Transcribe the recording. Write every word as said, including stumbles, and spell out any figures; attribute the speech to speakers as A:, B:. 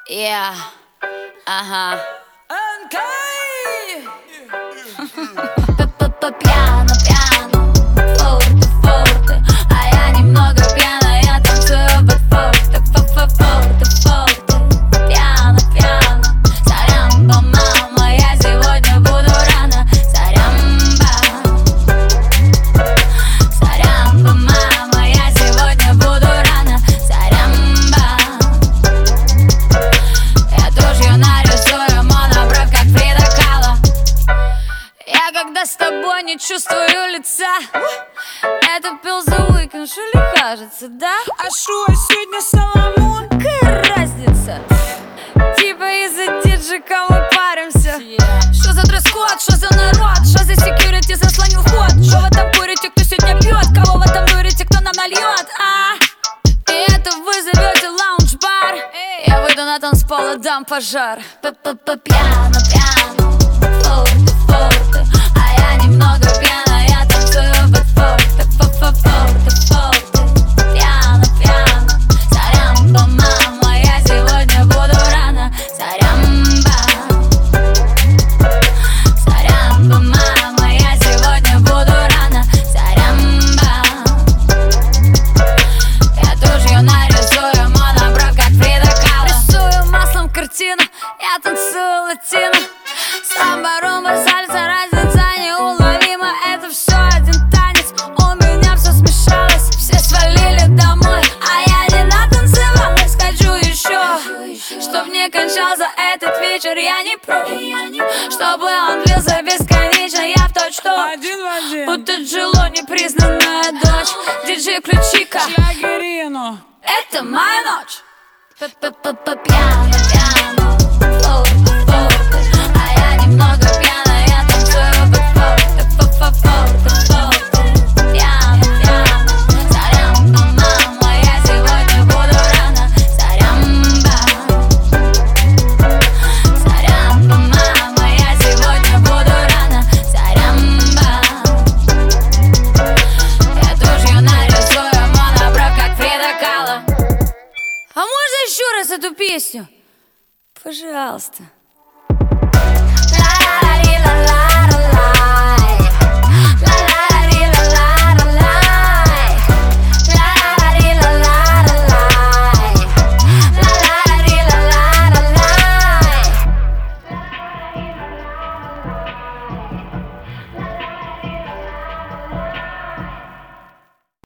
A: Yeah, ага. Пьяно, пьяно, форте, форте, а я немного пьяна, я танцую под форте, форте, форте, пьяно, пьяно, сорямба, мама, я сегодня буду рано, сорямба, сорямба, мама, я сегодня буду рано, сорямба. Я тушью нарисую монобровь, как Фрида Кало. Я когда с тобой не чувствую лица, это пил The Weeknd, что ли, кажется, да?
B: А шо, сегодня Соломон?
A: Какая разница? Типа из-за диджика мы паримся. Что за дресс-код, что за народ, что за секьюрити заслонил вход? Что в этом курите, кто сегодня пьет? Кого в этом дурите, кто нам нальет? А? И это вы зовете лаунж-бар. Я выйду на танцпол и дам пожар. П-п-п-пьяно, пьяно, форте, форте, а я немного пьяна, я танцую под форте, форте, форте, пьяно, пьяно, сорямба, мама, я сегодня буду рано, сорямба, сорямба, мама, я сегодня буду рано, сорямба. Я тушью нарисую монобровь, как Фрида Кало. Рисую маслом картину, я танцую латино. Самба, румба, сальса, разница неуловима. Это все один танец, у меня все смешалось. Все свалили домой, а я не натанцевалась. Хочу еще, чтоб не кончался этот вечер. Я не против, чтобы он длился бесконечно. Я в точно
B: Один в один.
A: будто Джило, непризнанная дочь. Диджей, включи-ка
B: Шлягерину.
A: это моя ночь. П-п-п-пьяно, пьяно, форте, форте, а я немного пьяна, я танцую под форте, форте, форте, пьяно, пьяно, сорямба, мама, я сегодня буду рано, сорямба, сорямба, мама, я сегодня буду рано, сорямба. Я тушью нарисую монобровь, как Фрида Кало. А можно еще раз эту песню? Пожалуйста.